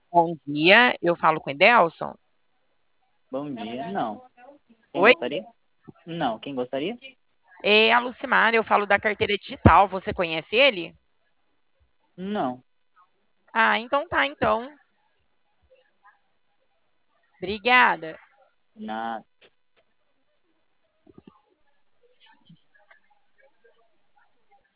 Bom dia, eu falo com o Edelson. Bom dia. Não. Quem Oi, gostaria? Não. Quem gostaria? é a Lucimara, eu falo da carteira digital. Você conhece ele? Não. Ah, então tá, então. Obrigada. Nada.